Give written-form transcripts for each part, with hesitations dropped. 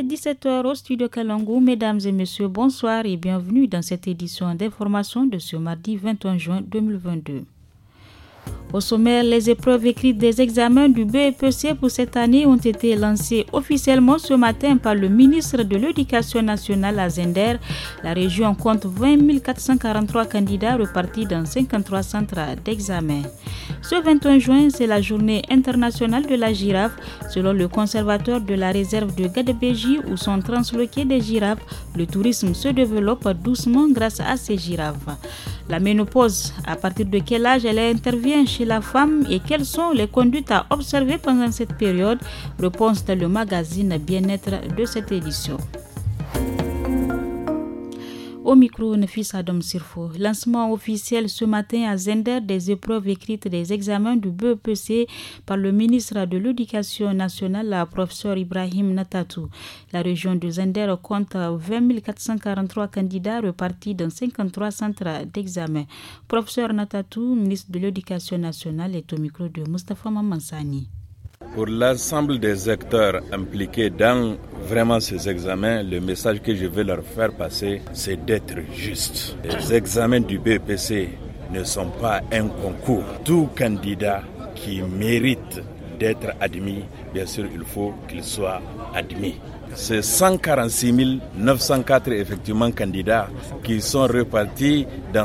est 17h au studio Kalangu. Mesdames et messieurs, bonsoir et bienvenue dans cette édition d'information de ce mardi 21 juin 2022. Au sommaire, les épreuves écrites des examens du BEPC pour cette année ont été lancées officiellement ce matin par le ministre de l'Éducation nationale à Zender. La région compte 20 443 candidats repartis dans 53 centres d'examen. Ce 21 juin, c'est la journée internationale de la girafe. Selon le conservateur de la réserve de Gadebéji où sont transloquées des girafes, le tourisme se développe doucement grâce à ces girafes. La ménopause, à partir de quel âge elle intervient chez la femme et quelles sont les conduites à observer pendant cette période? Réponse dans le magazine Bien-être de cette édition. Au micro, Nefis Adam Sirfo. Lancement officiel ce matin à Zender des épreuves écrites des examens du BEPC par le ministre de l'Éducation nationale, la professeur Ibrahim Natatou. La région de Zender compte 20 443 candidats repartis dans 53 centres d'examen. Professeur Natatou, ministre de l'Éducation nationale, est au micro de Moustapha Mamansani. Pour l'ensemble des acteurs impliqués dans vraiment ces examens, le message que je veux leur faire passer, c'est d'être juste. Les examens du BEPC ne sont pas un concours. Tout candidat qui mérite d'être admis, bien sûr, il faut qu'il soit admis. C'est 146 904 effectivement candidats qui sont repartis dans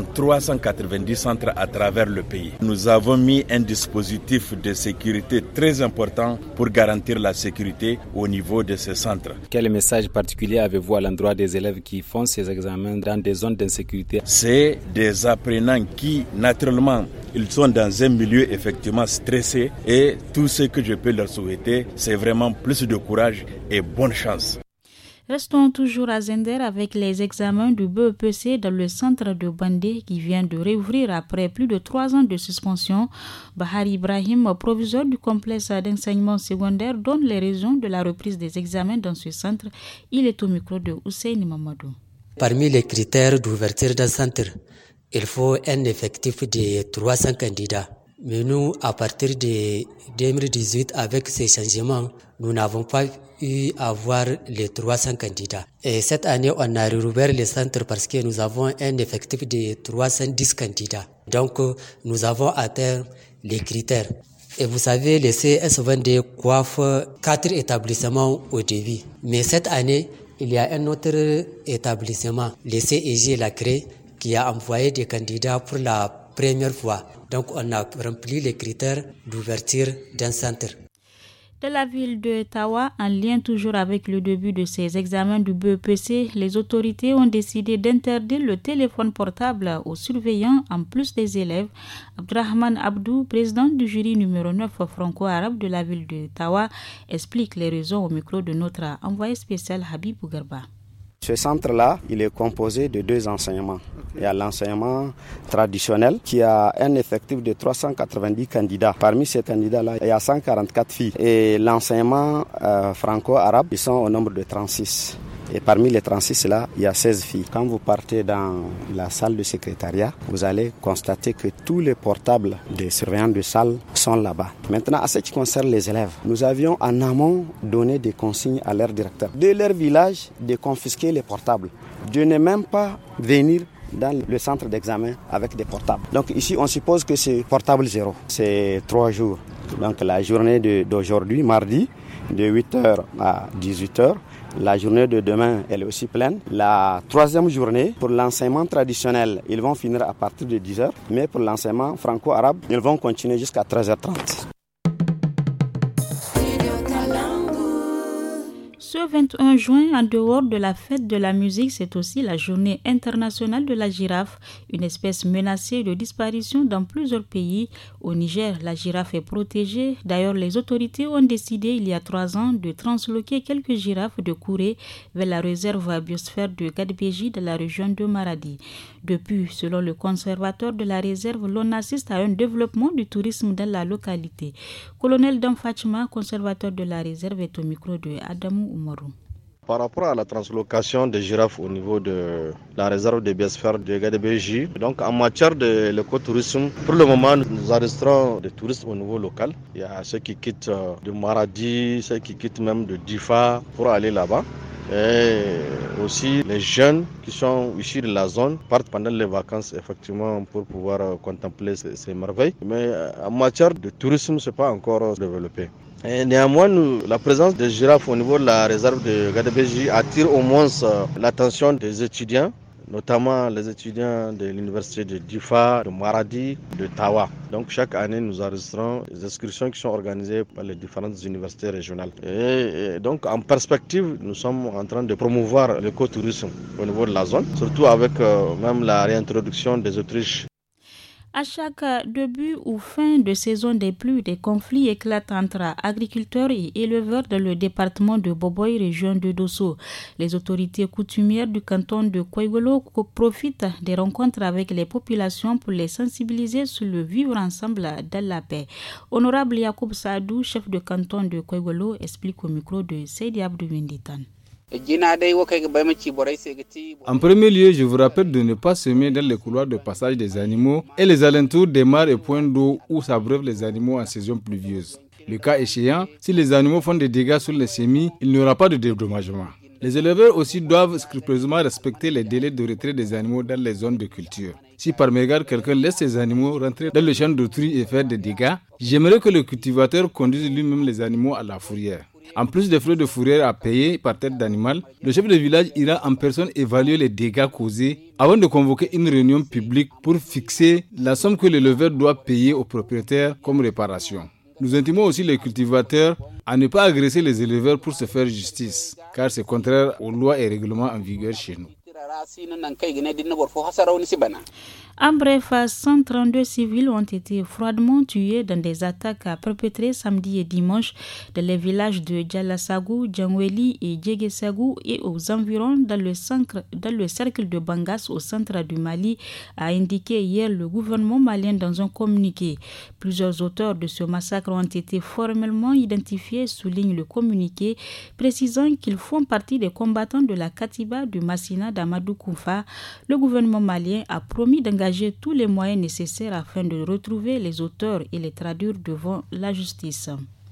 390 centres à travers le pays. Nous avons mis un dispositif de sécurité très important pour garantir la sécurité au niveau de ces centres. Quel message particulier avez-vous à l'endroit des élèves qui font ces examens dans des zones d'insécurité? C'est des apprenants qui, naturellement, ils sont dans un milieu effectivement stressé et tout ce que je peux leur souhaiter, c'est vraiment plus de courage et bonne chance. Restons toujours à Zender avec les examens du BEPC dans le centre de Bandé qui vient de réouvrir après plus de 3 ans de suspension. Bahari Ibrahim, proviseur du complexe d'enseignement secondaire, donne les raisons de la reprise des examens dans ce centre. Il est au micro de Hussein Mamadou. Parmi les critères d'ouverture d'un centre, il faut un effectif de 300 candidats. Mais nous, à partir de 2018, avec ces changements, nous n'avons pas eu à voir les 300 candidats. Et cette année, on a rouvert le centre parce que nous avons un effectif de 310 candidats. Donc, nous avons atteint les critères. Et vous savez, le CS22 coiffe 4 établissements au début. Mais cette année, il y a un autre établissement, le CEG La Cré, qui a envoyé des candidats pour la première fois. Donc, on a rempli les critères d'ouverture d'un centre. De la ville de Tawa, en lien toujours avec le début de ces examens du BEPC, les autorités ont décidé d'interdire le téléphone portable aux surveillants en plus des élèves. Abdrahman Abdou, président du jury numéro 9 franco-arabe de la ville de Tawa, explique les raisons au micro de notre envoyé spécial Habib Bougarba. Ce centre-là, il est composé de 2 enseignements. Il y a l'enseignement traditionnel qui a un effectif de 390 candidats. Parmi ces candidats-là, il y a 144 filles. Et l'enseignement franco-arabe, ils sont au nombre de 36. Et parmi les 36-là, il y a 16 filles. Quand vous partez dans la salle de secrétariat, vous allez constater que tous les portables des surveillants de salle sont là-bas. Maintenant, à ce qui concerne les élèves, nous avions en amont donné des consignes à leur directeur de leur village de confisquer les portables, de ne même pas venir dans le centre d'examen avec des portables. Donc ici, on suppose que c'est portable zéro. C'est 3 jours. Donc la journée d'aujourd'hui, mardi, de 8h à 18h. La journée de demain, elle est aussi pleine. La 3e journée, pour l'enseignement traditionnel, ils vont finir à partir de 10h. Mais pour l'enseignement franco-arabe, ils vont continuer jusqu'à 13h30. Ce 21 juin, en dehors de la fête de la musique, c'est aussi la journée internationale de la girafe, une espèce menacée de disparition dans plusieurs pays. Au Niger, la girafe est protégée. D'ailleurs, les autorités ont décidé il y a 3 ans de transloquer quelques girafes de Kouré vers la réserve biosphère de Gadebéji de la région de Maradi. Depuis, selon le conservateur de la réserve, l'on assiste à un développement du tourisme dans la localité. Colonel Damfachma, conservateur de la réserve, est au micro de Adamou Oumarou. Par rapport à la translocation des girafes au niveau de la réserve de biosphère de Gadebéji, donc en matière de l'écotourisme, pour le moment, nous enregistrons des touristes au niveau local. Il y a ceux qui quittent de Maradi, ceux qui quittent même de Difa pour aller là-bas. Et aussi les jeunes qui sont issus de la zone partent pendant les vacances effectivement pour pouvoir contempler ces merveilles. Mais en matière de tourisme, ce n'est pas encore développé. Et néanmoins, la présence des girafes au niveau de la réserve de Gadebéji attire au moins l'attention des étudiants, notamment les étudiants de l'université de Difa, de Maradi, de Tawa. Donc chaque année, nous enregistrons des excursions qui sont organisées par les différentes universités régionales. Et donc en perspective, nous sommes en train de promouvoir l'écotourisme au niveau de la zone, surtout avec même la réintroduction des autruches. À chaque début ou fin de saison des pluies, des conflits éclatent entre agriculteurs et éleveurs dans le département de Boboy, région de Dosso. Les autorités coutumières du canton de Koigolo profitent des rencontres avec les populations pour les sensibiliser sur le vivre ensemble dans la paix. Honorable Yacoub Saadou, chef de canton de Koigolo, explique au micro de Seydi Abdou Winditan. En premier lieu, je vous rappelle de ne pas semer dans les couloirs de passage des animaux et les alentours des mares et points d'eau où s'abreuvent les animaux en saison pluvieuse. Le cas échéant, si les animaux font des dégâts sur les semis, il n'y aura pas de dédommagement. Les éleveurs aussi doivent scrupuleusement respecter les délais de retrait des animaux dans les zones de culture. Si par mégarde quelqu'un laisse ses animaux rentrer dans le champ d'autrui et faire des dégâts, j'aimerais que le cultivateur conduise lui-même les animaux à la fourrière. En plus des frais de fourrière à payer par tête d'animal, le chef de village ira en personne évaluer les dégâts causés avant de convoquer une réunion publique pour fixer la somme que l'éleveur doit payer au propriétaire comme réparation. Nous intimons aussi les cultivateurs à ne pas agresser les éleveurs pour se faire justice, car c'est contraire aux lois et règlements en vigueur chez nous. En bref, 132 civils ont été froidement tués dans des attaques perpétrées samedi et dimanche dans les villages de Djalasagou, Djangweli et Djegesagou et aux environs dans le cercle de Bangas au centre du Mali, a indiqué hier le gouvernement malien dans un communiqué. Plusieurs auteurs de ce massacre ont été formellement identifiés, souligne le communiqué, précisant qu'ils font partie des combattants de la Katiba du Massina d'Amadou Koufa. Le gouvernement malien a promis d'engager tous les moyens nécessaires afin de retrouver les auteurs et les traduire devant la justice.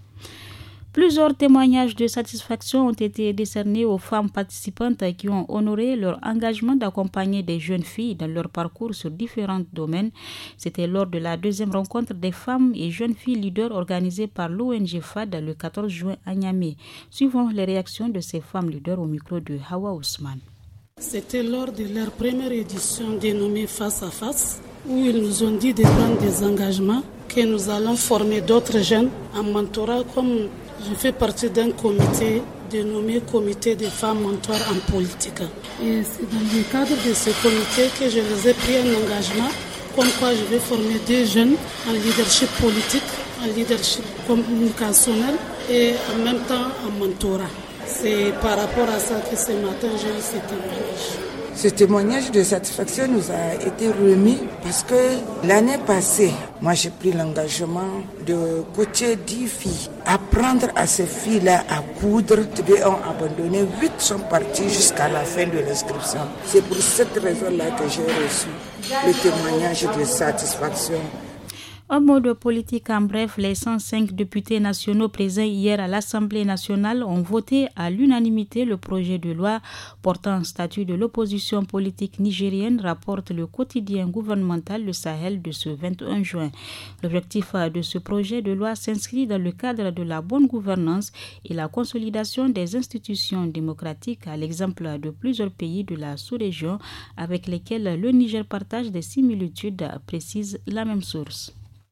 Plusieurs témoignages de satisfaction ont été décernés aux femmes participantes qui ont honoré leur engagement d'accompagner des jeunes filles dans leur parcours sur différents domaines. C'était lors de la deuxième rencontre des femmes et jeunes filles leaders organisée par l'ONG FAD le 14 juin à Niamey. Suivons les réactions de ces femmes leaders au micro de Hawa Ousmane. C'était lors de leur première édition dénommée Face à Face, où ils nous ont dit de prendre des engagements, que nous allons former d'autres jeunes en mentorat, comme je fais partie d'un comité dénommé Comité des femmes mentors en politique. Et c'est dans le cadre de ce comité que je les ai pris un engagement, comme quoi je vais former des jeunes en leadership politique, en leadership communicationnel et en même temps en mentorat. C'est par rapport à ça que ce matin j'ai eu ce témoignage. Ce témoignage de satisfaction nous a été remis parce que l'année passée, moi j'ai pris l'engagement de coacher 10 filles, apprendre à ces filles-là à coudre. 2 ont abandonné, 8 sont partis jusqu'à la fin de l'inscription. C'est pour cette raison-là que j'ai reçu le témoignage de satisfaction. En mode politique, en bref, les 105 députés nationaux présents hier à l'Assemblée nationale ont voté à l'unanimité le projet de loi portant statut de l'opposition politique nigérienne, rapporte le quotidien gouvernemental Le Sahel de ce 21 juin. L'objectif de ce projet de loi s'inscrit dans le cadre de la bonne gouvernance et la consolidation des institutions démocratiques, à l'exemple de plusieurs pays de la sous-région avec lesquels le Niger partage des similitudes, précise la même source.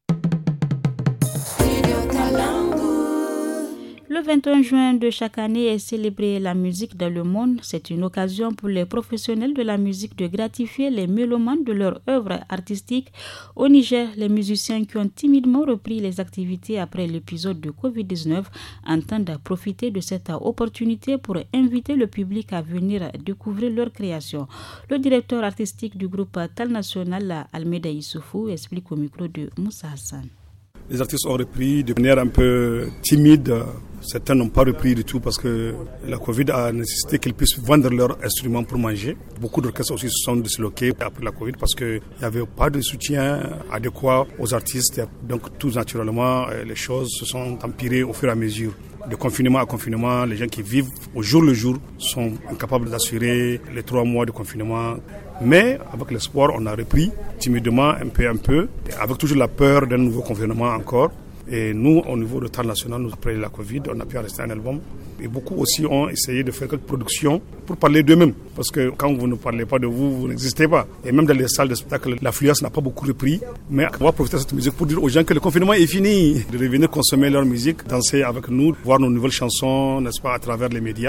Le 21 juin de chaque année est célébrée la musique dans le monde. C'est une occasion pour les professionnels de la musique de gratifier les mélomanes de leur œuvre artistique. Au Niger, les musiciens qui ont timidement repris les activités après l'épisode de Covid-19 entendent profiter de cette opportunité pour inviter le public à venir découvrir leur création. Le directeur artistique du groupe Tal National, Almeida Issoufou, explique au micro de Moussa Hassan. Les artistes ont repris de manière un peu timide. Certains n'ont pas repris du tout parce que la Covid a nécessité qu'ils puissent vendre leurs instruments pour manger. Beaucoup d'orchestres aussi se sont disloqués après la Covid parce qu'il n'y avait pas de soutien adéquat aux artistes. Donc tout naturellement, les choses se sont empirées au fur et à mesure. de confinement à confinement, les gens qui vivent au jour le jour sont incapables d'assurer les 3 mois de confinement. Mais avec l'espoir, on a repris timidement, un peu, avec toujours la peur d'un nouveau confinement encore. Et nous, au niveau de Tal National, après la Covid, on a pu arrêter un album. Et beaucoup aussi ont essayé de faire quelques productions pour parler d'eux-mêmes. Parce que quand vous ne parlez pas de vous, vous n'existez pas. Et même dans les salles de spectacle, l'affluence n'a pas beaucoup repris. Mais on va profiter de cette musique pour dire aux gens que le confinement est fini. De revenir consommer leur musique, danser avec nous, voir nos nouvelles chansons, n'est-ce pas, à travers les médias.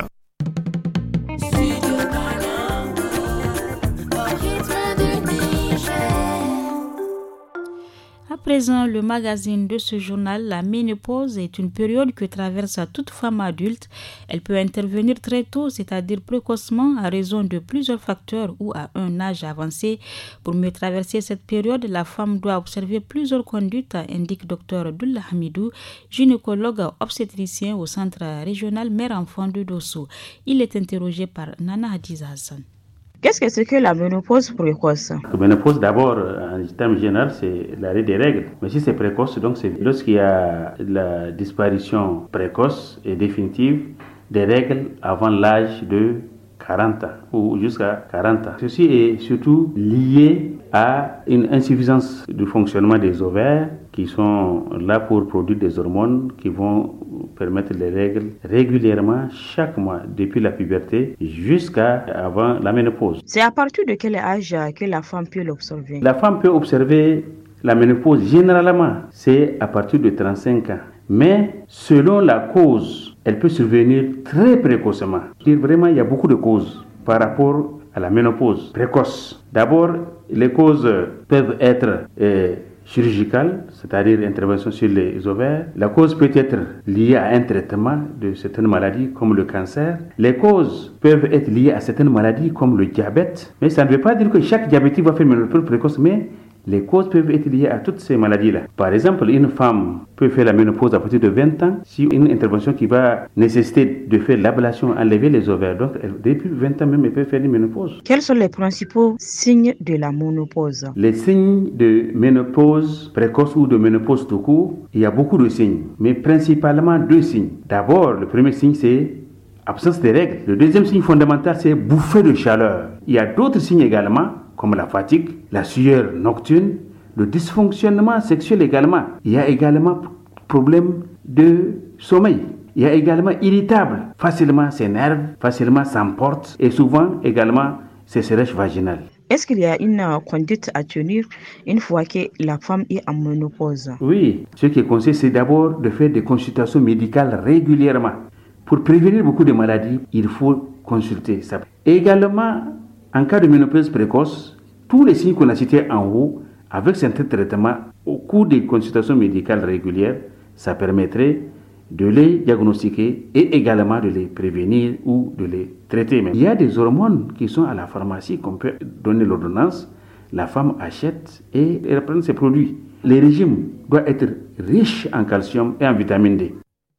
À présent, le magazine de ce journal, la ménopause est une période que traverse toute femme adulte. Elle peut intervenir très tôt, c'est-à-dire précocement, à raison de plusieurs facteurs ou à un âge avancé. Pour mieux traverser cette période, la femme doit observer plusieurs conduites, indique Dr Abdullah Hamidou, gynécologue obstétricien au centre régional mère-enfant de Dosso. Il est interrogé par Nana Hadiza Hassan. Qu'est-ce que c'est que la ménopause précoce? La ménopause, d'abord, en termes général, c'est l'arrêt des règles. Mais si c'est précoce, donc c'est lorsqu'il y a la disparition précoce et définitive des règles avant l'âge de 40 ans ou jusqu'à 40 ans. Ceci est surtout lié à une insuffisance du fonctionnement des ovaires qui sont là pour produire des hormones qui vont permettre les règles régulièrement chaque mois depuis la puberté jusqu'à avant la ménopause. C'est à partir de quel âge que la femme peut l'observer? La femme peut observer la ménopause généralement, c'est à partir de 35 ans. Mais selon la cause, elle peut survenir très précocement. Vraiment, il y a beaucoup de causes par rapport à la ménopause précoce. D'abord, les causes peuvent être chirurgicales, c'est-à-dire intervention sur les ovaires. La cause peut être liée à un traitement de certaines maladies comme le cancer. Les causes peuvent être liées à certaines maladies comme le diabète. Mais ça ne veut pas dire que chaque diabétique va faire une ménopause précoce, mais les causes peuvent être liées à toutes ces maladies-là. Par exemple, une femme peut faire la ménopause à partir de 20 ans si une intervention qui va nécessiter de faire l'ablation, enlever les ovaires. Donc, depuis 20 ans même, elle peut faire une ménopause. Quels sont les principaux signes de la ménopause? Les signes de ménopause précoce ou de ménopause tout court, il y a beaucoup de signes, mais principalement 2 signes. D'abord, le premier signe, c'est absence de règles. Le deuxième signe fondamental, c'est bouffée de chaleur. Il y a d'autres signes également, comme la fatigue, la sueur nocturne, le dysfonctionnement sexuel également. Il y a également problème de sommeil. Il y a également irritable, facilement s'énerve, facilement s'emporte et souvent également se sèche vaginale. Est-ce qu'il y a une conduite à tenir une fois que la femme est en ménopause? Oui, ce qui est conseillé, c'est d'abord de faire des consultations médicales régulièrement. Pour prévenir beaucoup de maladies, il faut consulter ça. Également, en cas de ménopause précoce, tous les signes qu'on a cités en haut, avec certains traitements, au cours des consultations médicales régulières, ça permettrait de les diagnostiquer et également de les prévenir ou de les traiter. Il y a des hormones qui sont à la pharmacie qu'on peut donner l'ordonnance. La femme achète et elle prend ces produits. Le régime doit être riche en calcium et en vitamine D.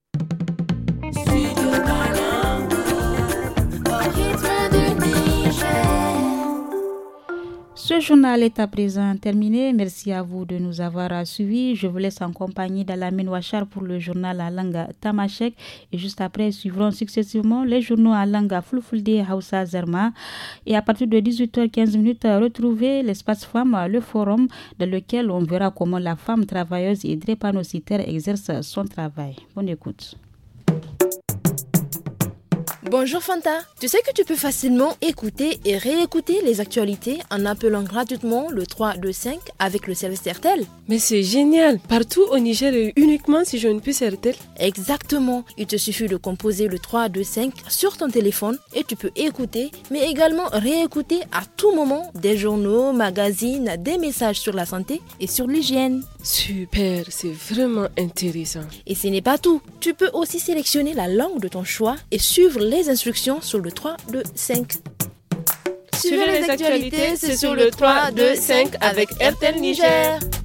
Ce journal est à présent terminé. Merci à vous de nous avoir suivis. Je vous laisse en compagnie d'Alamine Ouachar pour le journal à langue tamashek. Et juste après, suivront successivement les journaux à langue Fulfulde, Hausa, Zerma. Et à partir de 18h15, retrouvez l'espace femmes, le forum, dans lequel on verra comment la femme travailleuse et drépanocytaire exerce son travail. Bonne écoute. Bonjour Fanta, tu sais que tu peux facilement écouter et réécouter les actualités en appelant gratuitement le 325 avec le service RTL. Mais c'est génial, partout au Niger et uniquement si je ne puisse RTL. Exactement, il te suffit de composer le 325 sur ton téléphone et tu peux écouter mais également réécouter à tout moment des journaux, magazines, des messages sur la santé et sur l'hygiène. Super, c'est vraiment intéressant. Et ce n'est pas tout, tu peux aussi sélectionner la langue de ton choix et suivre les instructions sur le 325. Suivez les actualités, c'est sur le 325 avec RTL Niger.